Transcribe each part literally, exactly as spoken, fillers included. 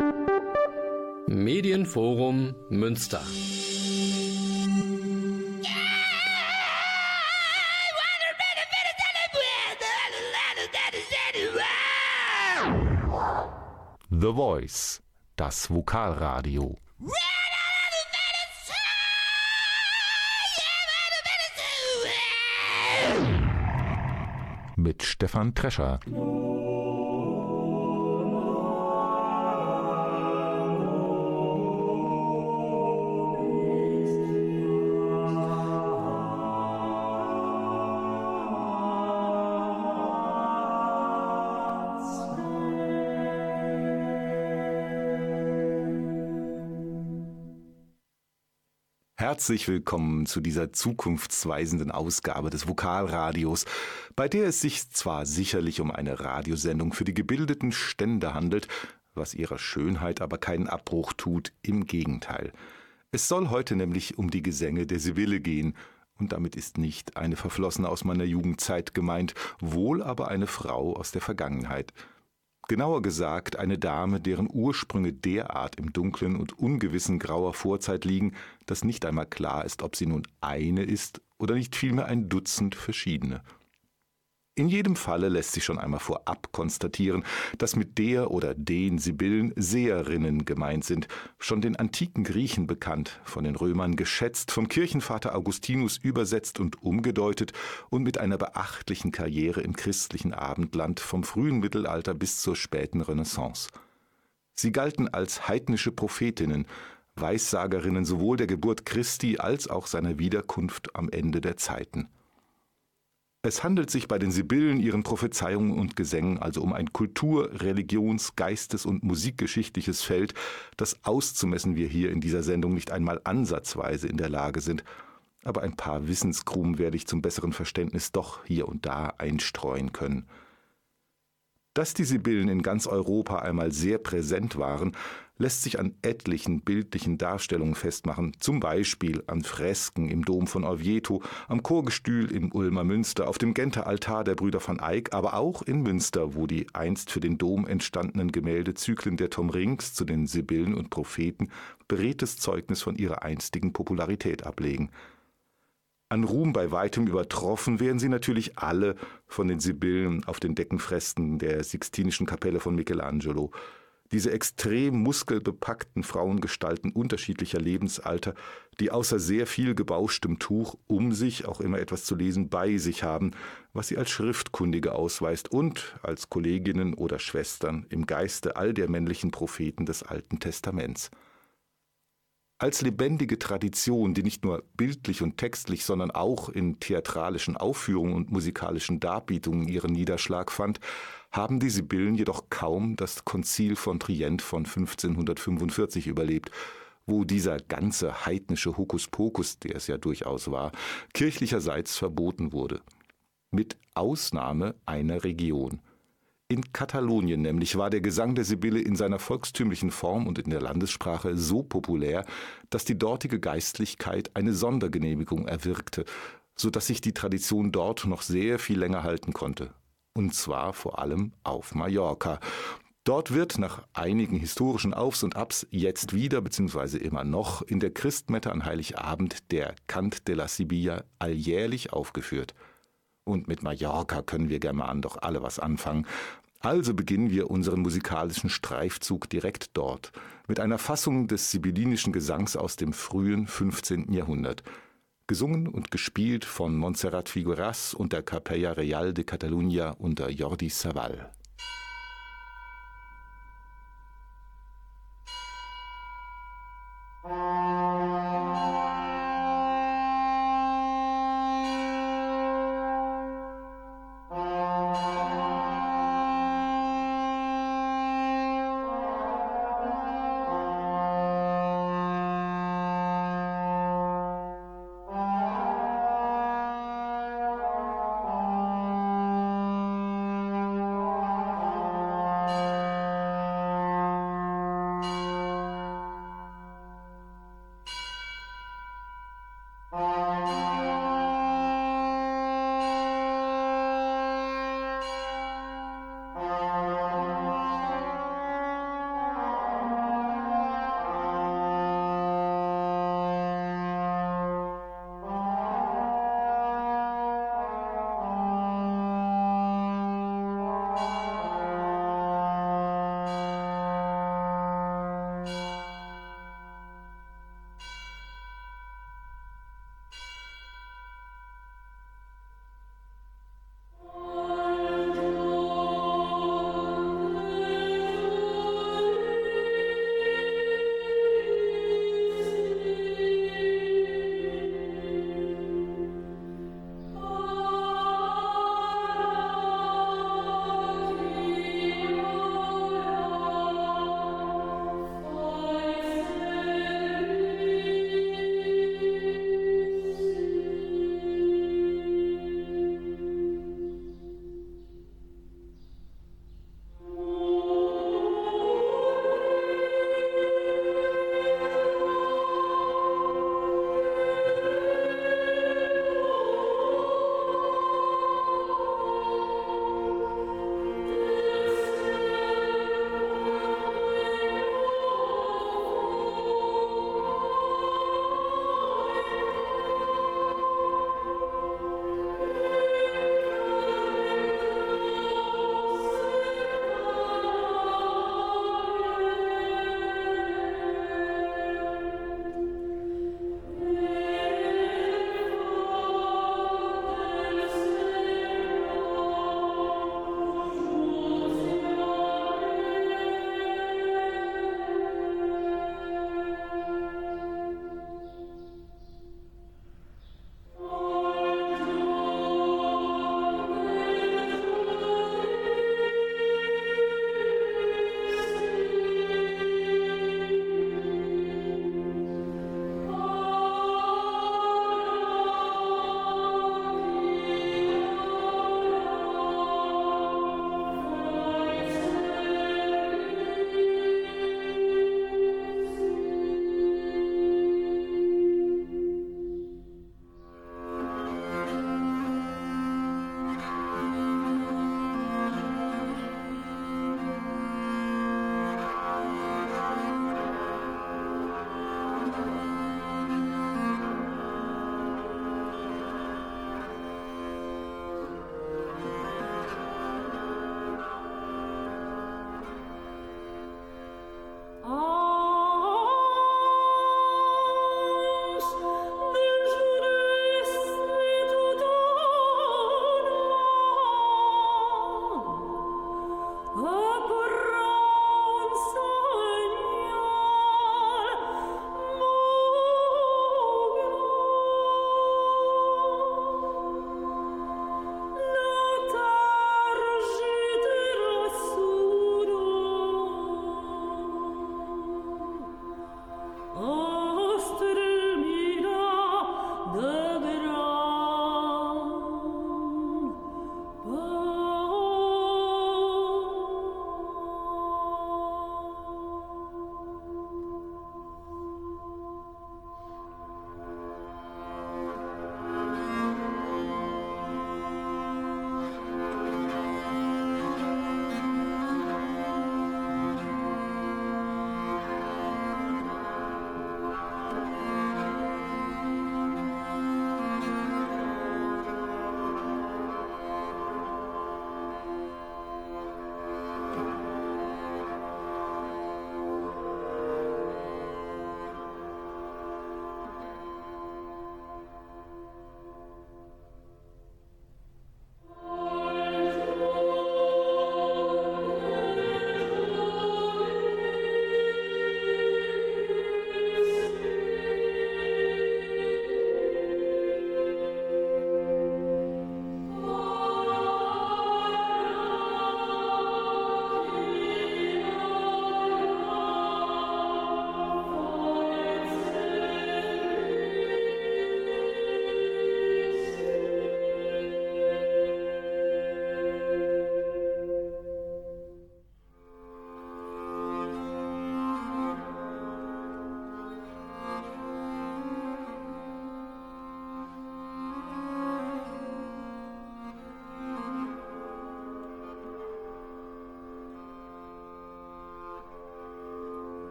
Medienforum Münster. The Voice, das Vokalradio. Mit Stefan Trescher. Herzlich willkommen zu dieser zukunftsweisenden Ausgabe des Vokalradios, bei der es sich zwar sicherlich um eine Radiosendung für die gebildeten Stände handelt, was ihrer Schönheit aber keinen Abbruch tut, im Gegenteil. Es soll heute nämlich um die Gesänge der Sibylle gehen, und damit ist nicht eine Verflossene aus meiner Jugendzeit gemeint, wohl aber eine Frau aus der Vergangenheit. Genauer gesagt eine Dame, deren Ursprünge derart im dunklen und ungewissen grauer Vorzeit liegen, dass nicht einmal klar ist, ob sie nun eine ist oder nicht vielmehr ein Dutzend verschiedene. In jedem Falle lässt sich schon einmal vorab konstatieren, dass mit der oder den Sibyllen Seherinnen gemeint sind, schon den antiken Griechen bekannt, von den Römern geschätzt, vom Kirchenvater Augustinus übersetzt und umgedeutet und mit einer beachtlichen Karriere im christlichen Abendland vom frühen Mittelalter bis zur späten Renaissance. Sie galten als heidnische Prophetinnen, Weissagerinnen sowohl der Geburt Christi als auch seiner Wiederkunft am Ende der Zeiten. Es handelt sich bei den Sibyllen, ihren Prophezeiungen und Gesängen also um ein Kultur-, Religions-, Geistes- und musikgeschichtliches Feld, das auszumessen wir hier in dieser Sendung nicht einmal ansatzweise in der Lage sind. Aber ein paar Wissenskrumen werde ich zum besseren Verständnis doch hier und da einstreuen können. Dass die Sibyllen in ganz Europa einmal sehr präsent waren, lässt sich an etlichen bildlichen Darstellungen festmachen, zum Beispiel an Fresken im Dom von Orvieto, am Chorgestühl im Ulmer Münster, auf dem Genter Altar der Brüder van Eyck, aber auch in Münster, wo die einst für den Dom entstandenen Gemäldezyklen der Tom Rinks zu den Sibyllen und Propheten beredtes Zeugnis von ihrer einstigen Popularität ablegen. An Ruhm bei weitem übertroffen werden sie natürlich alle von den Sibyllen auf den Deckenfresken der Sixtinischen Kapelle von Michelangelo. Diese extrem muskelbepackten Frauengestalten unterschiedlicher Lebensalter, die außer sehr viel gebauschtem Tuch um sich auch immer etwas zu lesen bei sich haben, was sie als Schriftkundige ausweist und als Kolleginnen oder Schwestern im Geiste all der männlichen Propheten des Alten Testaments. Als lebendige Tradition, die nicht nur bildlich und textlich, sondern auch in theatralischen Aufführungen und musikalischen Darbietungen ihren Niederschlag fand, haben die Sibyllen jedoch kaum das Konzil von Trient von fünfzehnhundertfünfundvierzig überlebt, wo dieser ganze heidnische Hokuspokus, der es ja durchaus war, kirchlicherseits verboten wurde. Mit Ausnahme einer Region. In Katalonien nämlich war der Gesang der Sibylle in seiner volkstümlichen Form und in der Landessprache so populär, dass die dortige Geistlichkeit eine Sondergenehmigung erwirkte, so dass sich die Tradition dort noch sehr viel länger halten konnte. Und zwar vor allem auf Mallorca. Dort wird nach einigen historischen Aufs und Abs jetzt wieder bzw. immer noch in der Christmette an Heiligabend der Cant de la Sibilla alljährlich aufgeführt. Und mit Mallorca können wir Germanen doch alle was anfangen. Also beginnen wir unseren musikalischen Streifzug direkt dort, mit einer Fassung des sibyllinischen Gesangs aus dem frühen fünfzehnten Jahrhundert. Gesungen und gespielt von Montserrat Figueras und der Capella Real de Catalunya unter Jordi Savall.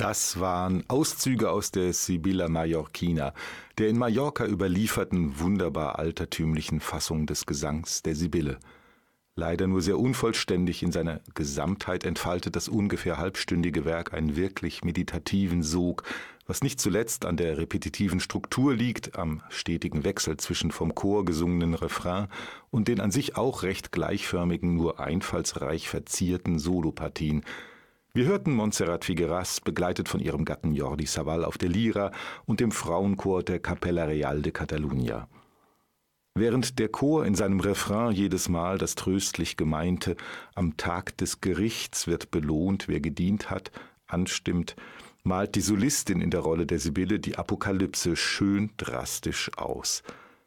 Das waren Auszüge aus der Sibilla Mallorquina, der in Mallorca überlieferten, wunderbar altertümlichen Fassung des Gesangs der Sibylle. Leider nur sehr unvollständig, in seiner Gesamtheit entfaltet das ungefähr halbstündige Werk einen wirklich meditativen Sog, was nicht zuletzt an der repetitiven Struktur liegt, am stetigen Wechsel zwischen vom Chor gesungenen Refrain und den an sich auch recht gleichförmigen, nur einfallsreich verzierten Solopartien. Wir hörten Montserrat Figueras, begleitet von ihrem Gatten Jordi Savall auf der Lira und dem Frauenchor der Capella Real de Catalunya. Während der Chor in seinem Refrain jedes Mal das tröstlich Gemeinte „Am Tag des Gerichts wird belohnt, wer gedient hat“ anstimmt, malt die Solistin in der Rolle der Sibylle die Apokalypse schön drastisch aus.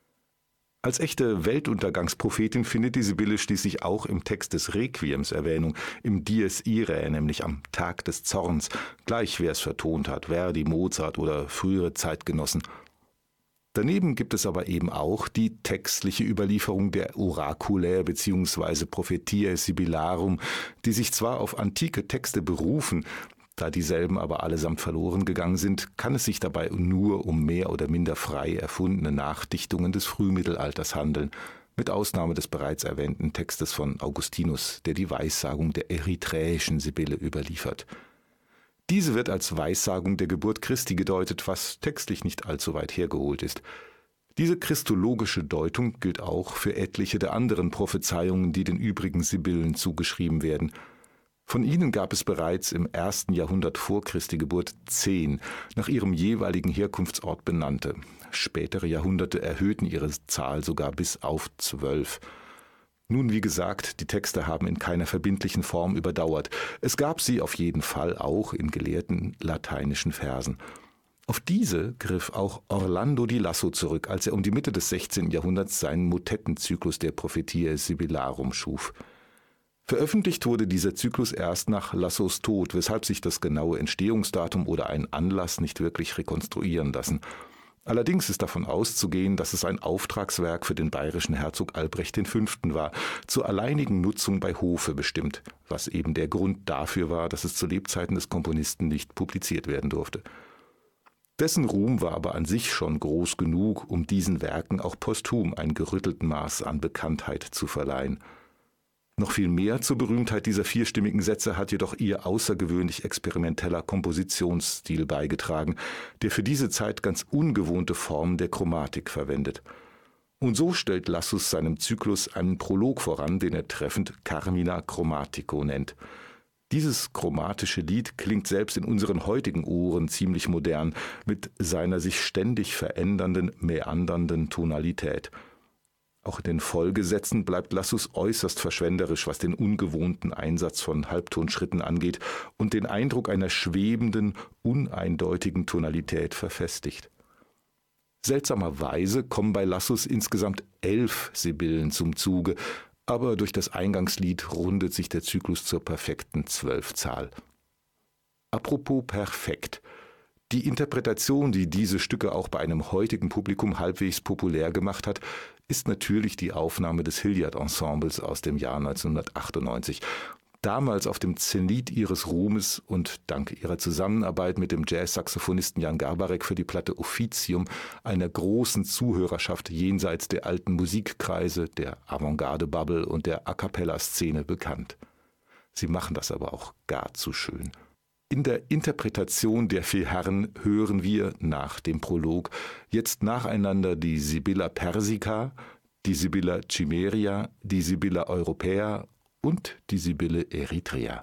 Als echte Weltuntergangsprophetin findet die Sibylle schließlich auch im Text des Requiems Erwähnung, im Dies Irae, nämlich am Tag des Zorns, gleich wer es vertont hat, Verdi, Mozart oder frühere Zeitgenossen. Daneben gibt es aber eben auch die textliche Überlieferung der Oraculär bzw. Prophetiae Sibyllarum, die sich zwar auf antike Texte berufen, da dieselben aber allesamt verloren gegangen sind, kann es sich dabei nur um mehr oder minder frei erfundene Nachdichtungen des Frühmittelalters handeln, mit Ausnahme des bereits erwähnten Textes von Augustinus, der die Weissagung der erythräischen Sibylle überliefert. Diese wird als Weissagung der Geburt Christi gedeutet, was textlich nicht allzu weit hergeholt ist. Diese christologische Deutung gilt auch für etliche der anderen Prophezeiungen, die den übrigen Sibyllen zugeschrieben werden. Von ihnen gab es bereits im ersten Jahrhundert vor Christi Geburt zehn, nach ihrem jeweiligen Herkunftsort benannte. Spätere Jahrhunderte erhöhten ihre Zahl sogar bis auf zwölf. Nun, wie gesagt, die Texte haben in keiner verbindlichen Form überdauert. Es gab sie auf jeden Fall auch in gelehrten lateinischen Versen. Auf diese griff auch Orlando di Lasso zurück, als er um die Mitte des sechzehnten Jahrhunderts seinen Motettenzyklus der Prophetiae Sibyllarum schuf. Veröffentlicht wurde dieser Zyklus erst nach Lassos Tod, weshalb sich das genaue Entstehungsdatum oder ein Anlass nicht wirklich rekonstruieren lassen. Allerdings ist davon auszugehen, dass es ein Auftragswerk für den bayerischen Herzog Albrecht der Fünfte war, zur alleinigen Nutzung bei Hofe bestimmt, was eben der Grund dafür war, dass es zu Lebzeiten des Komponisten nicht publiziert werden durfte. Dessen Ruhm war aber an sich schon groß genug, um diesen Werken auch posthum ein gerüttelten Maß an Bekanntheit zu verleihen. Noch viel mehr zur Berühmtheit dieser vierstimmigen Sätze hat jedoch ihr außergewöhnlich experimenteller Kompositionsstil beigetragen, der für diese Zeit ganz ungewohnte Formen der Chromatik verwendet. Und so stellt Lassus seinem Zyklus einen Prolog voran, den er treffend Carmina Chromatico nennt. Dieses chromatische Lied klingt selbst in unseren heutigen Ohren ziemlich modern, mit seiner sich ständig verändernden, meandernden Tonalität. Auch in den Folgesätzen bleibt Lassus äußerst verschwenderisch, was den ungewohnten Einsatz von Halbtonschritten angeht und den Eindruck einer schwebenden, uneindeutigen Tonalität verfestigt. Seltsamerweise kommen bei Lassus insgesamt elf Sibyllen zum Zuge, aber durch das Eingangslied rundet sich der Zyklus zur perfekten Zwölfzahl. Apropos perfekt. Die Interpretation, die diese Stücke auch bei einem heutigen Publikum halbwegs populär gemacht hat, ist natürlich die Aufnahme des Hilliard-Ensembles aus dem Jahr neunzehnhundertachtundneunzig. Damals auf dem Zenit ihres Ruhmes und dank ihrer Zusammenarbeit mit dem Jazz-Saxophonisten Jan Garbarek für die Platte Officium einer großen Zuhörerschaft jenseits der alten Musikkreise, der Avantgarde-Bubble und der A-Cappella-Szene bekannt. Sie machen das aber auch gar zu schön. In der Interpretation der vier Herren hören wir nach dem Prolog jetzt nacheinander die Sibylla Persica, die Sibylla Cimmeria, die Sibylla Europaea und die Sibylle Erythrea.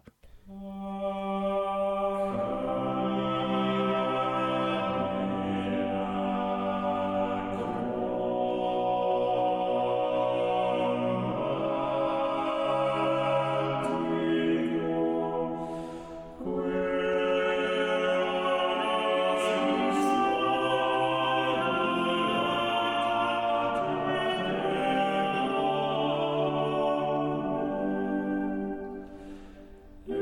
Yeah.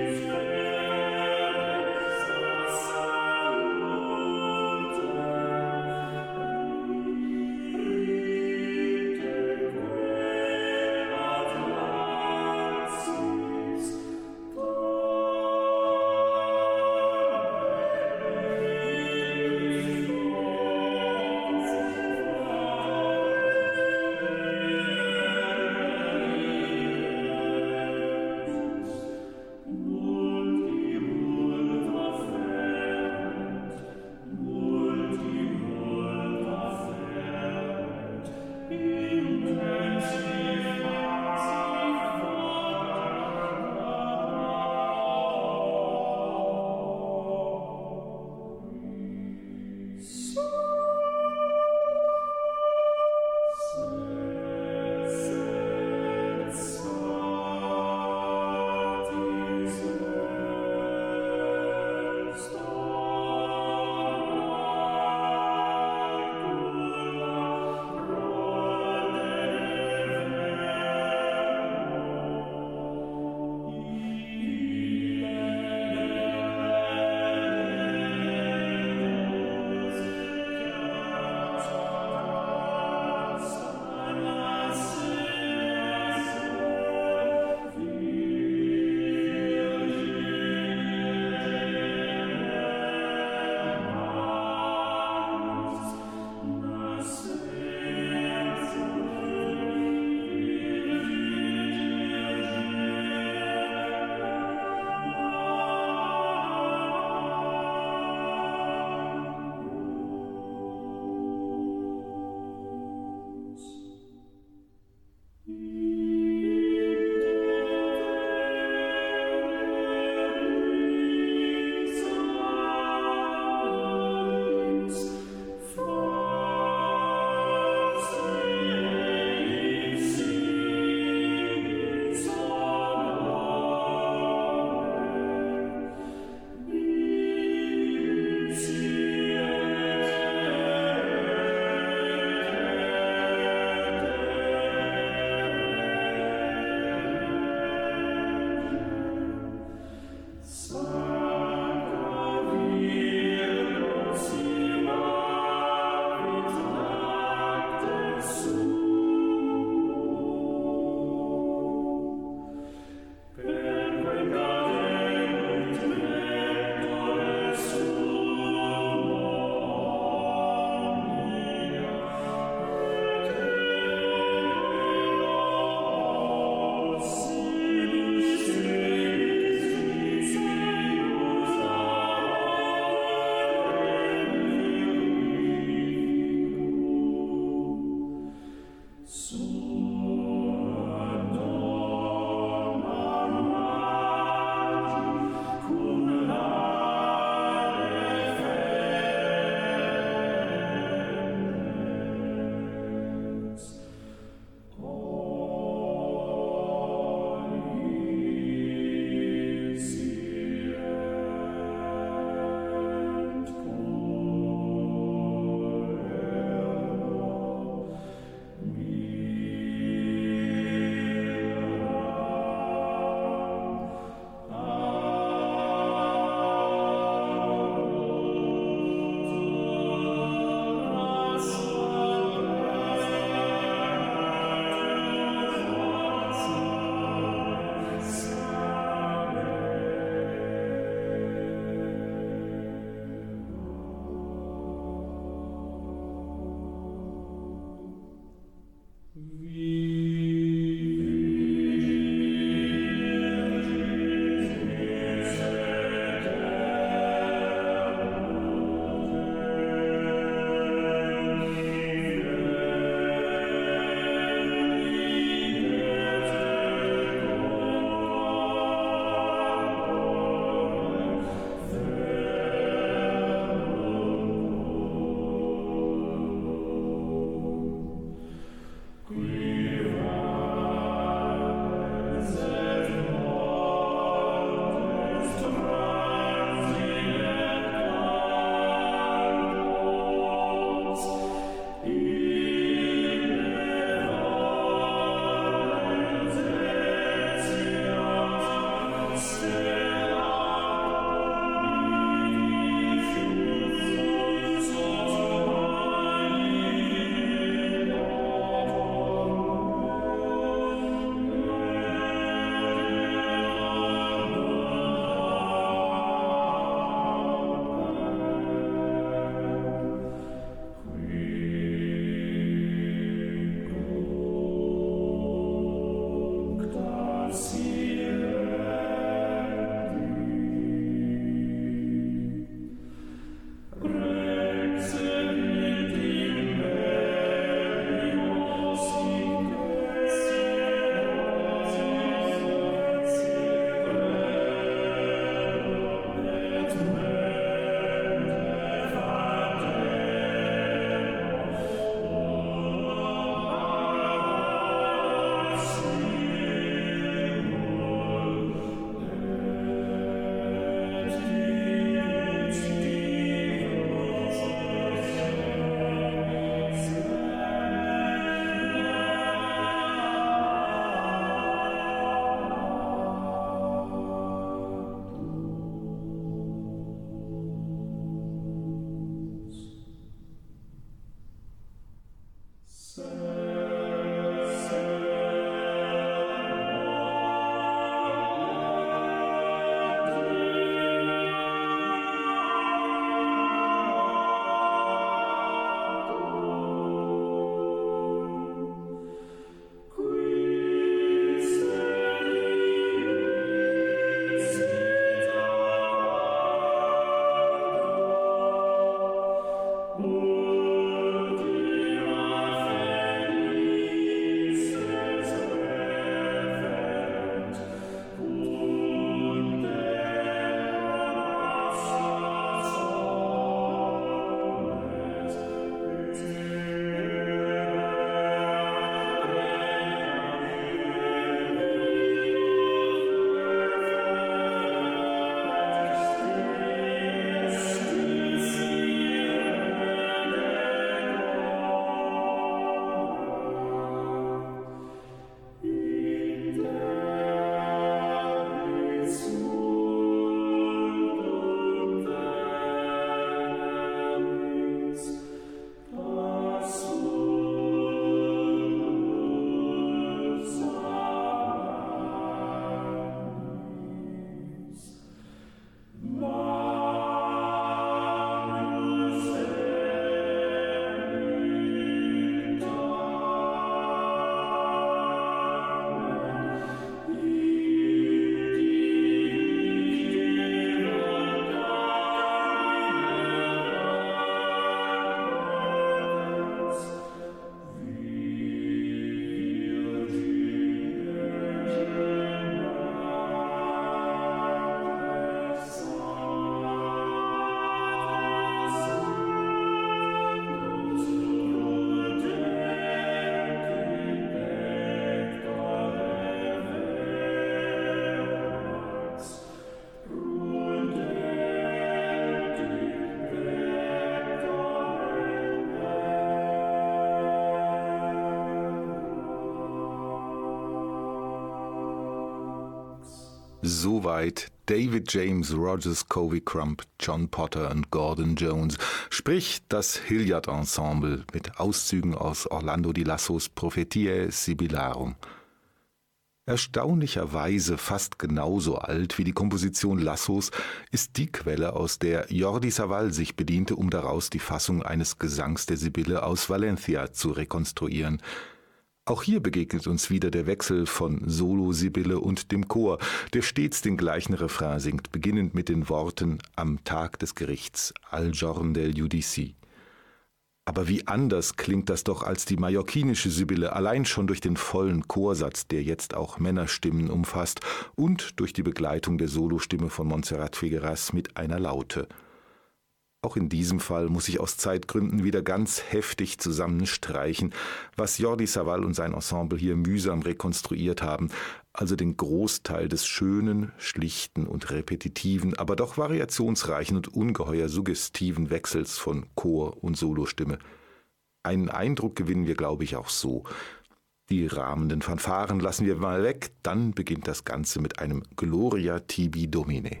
Soweit David James, Rogers, Covey Crump, John Potter und Gordon Jones, sprich das Hilliard Ensemble mit Auszügen aus Orlando di Lassos Prophetiae Sibyllarum. Erstaunlicherweise fast genauso alt wie die Komposition Lassos ist die Quelle, aus der Jordi Savall sich bediente, um daraus die Fassung eines Gesangs der Sibylle aus Valencia zu rekonstruieren. Auch hier begegnet uns wieder der Wechsel von Solo-Sibylle und dem Chor, der stets den gleichen Refrain singt, beginnend mit den Worten »Am Tag des Gerichts, al giorn del judici«. Aber wie anders klingt das doch als die mallorquinische Sibylle, allein schon durch den vollen Chorsatz, der jetzt auch Männerstimmen umfasst, und durch die Begleitung der Solostimme von Montserrat Figueras mit einer Laute. Auch in diesem Fall muss ich aus Zeitgründen wieder ganz heftig zusammenstreichen, was Jordi Savall und sein Ensemble hier mühsam rekonstruiert haben, also den Großteil des schönen, schlichten und repetitiven, aber doch variationsreichen und ungeheuer suggestiven Wechsels von Chor und Solostimme. Einen Eindruck gewinnen wir, glaube ich, auch so. Die rahmenden Fanfaren lassen wir mal weg, dann beginnt das Ganze mit einem Gloria tibi Domine.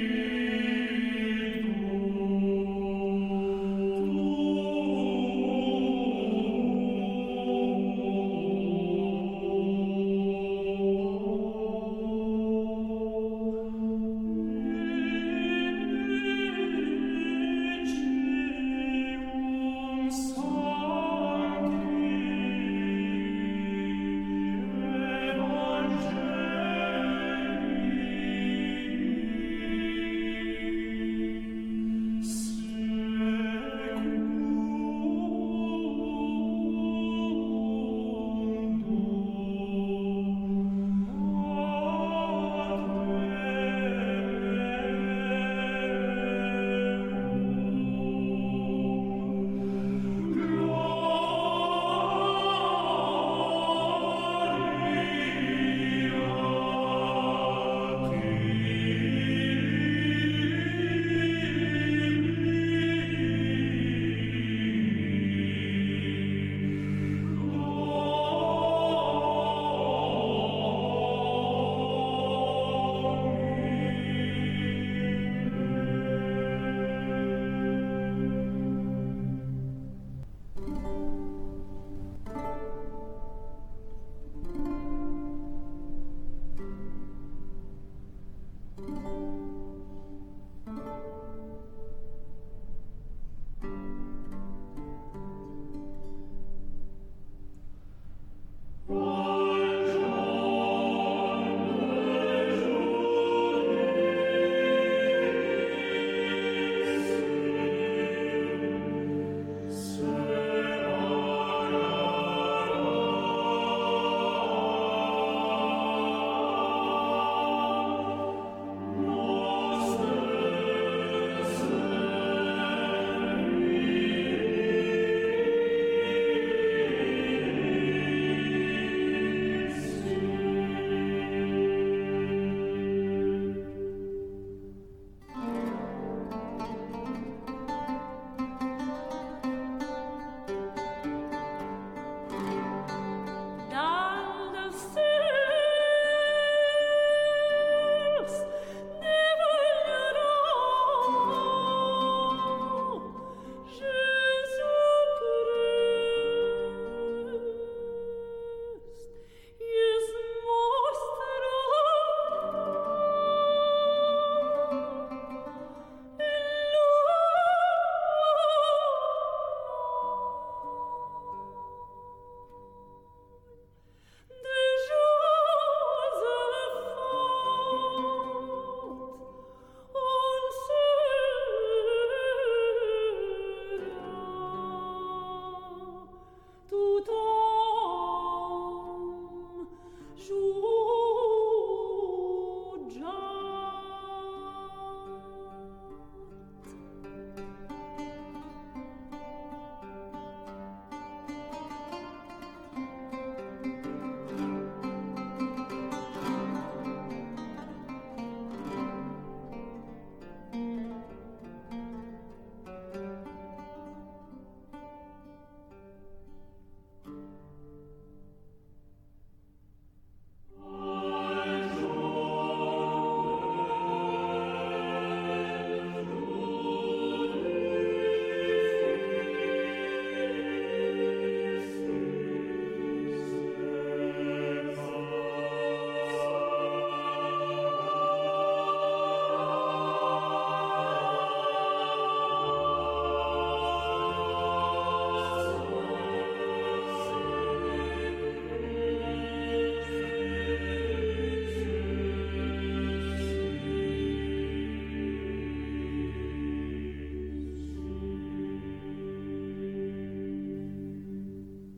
Oh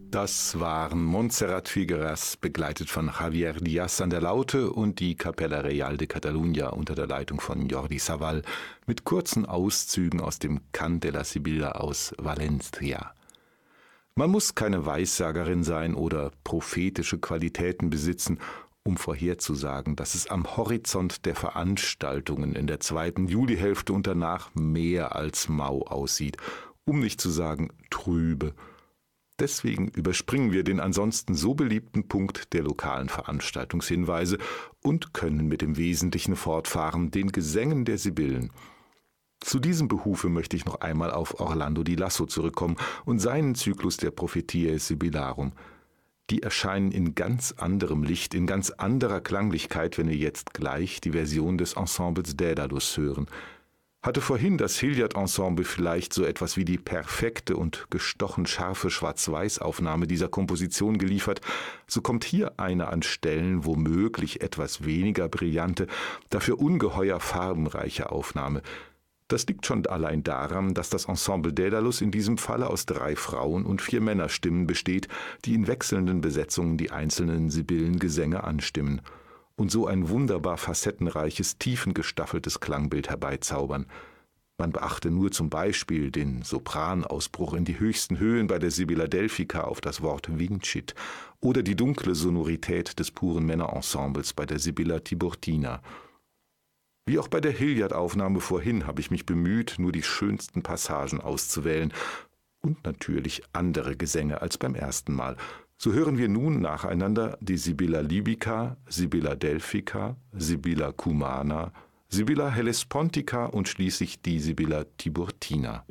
Das waren Montserrat Figueras, begleitet von Javier Díaz an der Laute und die Capella Real de Catalunya unter der Leitung von Jordi Savall mit kurzen Auszügen aus dem Cant de la Sibila aus Valencia. Man muss keine Weissagerin sein oder prophetische Qualitäten besitzen, um vorherzusagen, dass es am Horizont der Veranstaltungen in der zweiten Julihälfte und danach mehr als mau aussieht, um nicht zu sagen trübe. Deswegen überspringen wir den ansonsten so beliebten Punkt der lokalen Veranstaltungshinweise und können mit dem Wesentlichen fortfahren, den Gesängen der Sibyllen. Zu diesem Behufe möchte ich noch einmal auf Orlando di Lasso zurückkommen und seinen Zyklus der Prophetiae Sibyllarum. Die erscheinen in ganz anderem Licht, in ganz anderer Klanglichkeit, wenn wir jetzt gleich die Version des Ensembles Daedalus hören. Hatte vorhin das Hilliard-Ensemble vielleicht so etwas wie die perfekte und gestochen scharfe Schwarz-Weiß-Aufnahme dieser Komposition geliefert, so kommt hier eine an Stellen womöglich etwas weniger brillante, dafür ungeheuer farbenreiche Aufnahme. Das liegt schon allein daran, dass das Ensemble Daedalus in diesem Falle aus drei Frauen- und vier Männerstimmen besteht, die in wechselnden Besetzungen die einzelnen Sibyllengesänge anstimmen und so ein wunderbar facettenreiches, tiefengestaffeltes Klangbild herbeizaubern. Man beachte nur zum Beispiel den Sopranausbruch in die höchsten Höhen bei der Sibylla Delphica auf das Wort Vincit oder die dunkle Sonorität des puren Männerensembles bei der Sibylla Tiburtina. Wie auch bei der Hilliard-Aufnahme vorhin habe ich mich bemüht, nur die schönsten Passagen auszuwählen und natürlich andere Gesänge als beim ersten Mal. So hören wir nun nacheinander die Sibylla Libyca, Sibylla Delphica, Sibylla Cumana, Sibylla Hellespontica und schließlich die Sibylla Tiburtina.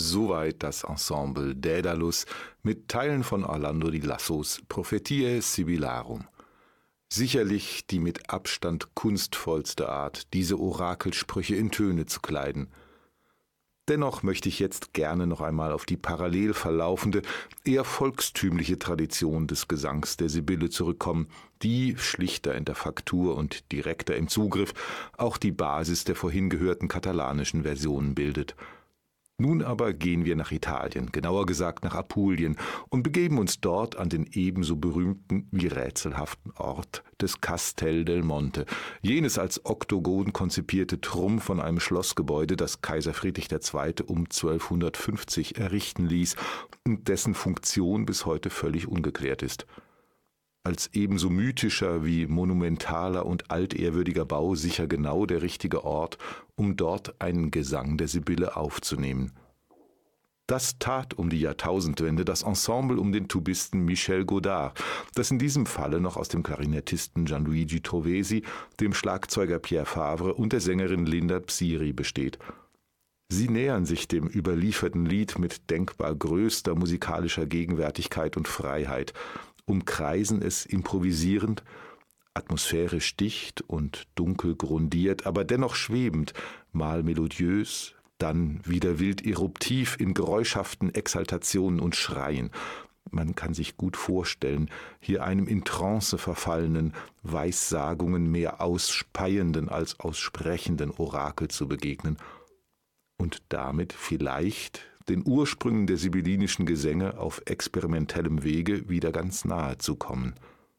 Soweit das Ensemble Daedalus mit Teilen von Orlando di Lassos Prophetiae Sibillarum. Sicherlich die mit Abstand kunstvollste Art, diese Orakelsprüche in Töne zu kleiden. Dennoch möchte ich jetzt gerne noch einmal auf die parallel verlaufende, eher volkstümliche Tradition des Gesangs der Sibylle zurückkommen, die, schlichter in der Faktur und direkter im Zugriff, auch die Basis der vorhin gehörten katalanischen Versionen bildet. Nun aber gehen wir nach Italien, genauer gesagt nach Apulien, und begeben uns dort an den ebenso berühmten wie rätselhaften Ort des Castel del Monte, jenes als Oktogon konzipierte Turm von einem Schlossgebäude, das Kaiser Friedrich der Zweite um zwölfhundertfünfzig errichten ließ und dessen Funktion bis heute völlig ungeklärt ist. Als ebenso mythischer wie monumentaler und altehrwürdiger Bau sicher genau der richtige Ort, um dort einen Gesang der Sibylle aufzunehmen. Das tat um die Jahrtausendwende das Ensemble um den Tubisten Michel Godard, das in diesem Falle noch aus dem Klarinettisten Gianluigi Trovesi, dem Schlagzeuger Pierre Favre und der Sängerin Linda Psyri besteht. Sie nähern sich dem überlieferten Lied mit denkbar größter musikalischer Gegenwärtigkeit und Freiheit, umkreisen es improvisierend, atmosphärisch dicht und dunkel grundiert, aber dennoch schwebend, mal melodiös, dann wieder wild eruptiv in geräuschhaften Exaltationen und Schreien. Man kann sich gut vorstellen, hier einem in Trance verfallenen, Weissagungen mehr ausspeienden als aussprechenden Orakel zu begegnen und damit vielleicht den Ursprüngen der sibyllinischen Gesänge auf experimentellem Wege wieder ganz nahe zu kommen.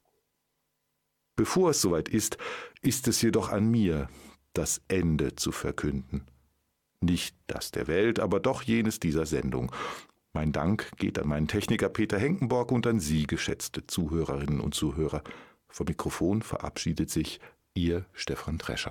Bevor es soweit ist, ist es jedoch an mir, das Ende zu verkünden. Nicht das der Welt, aber doch jenes dieser Sendung. Mein Dank geht an meinen Techniker Peter Henkenborg und an Sie, geschätzte Zuhörerinnen und Zuhörer. Vom Mikrofon verabschiedet sich Ihr Stefan Trescher.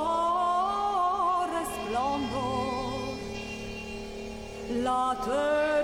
La terre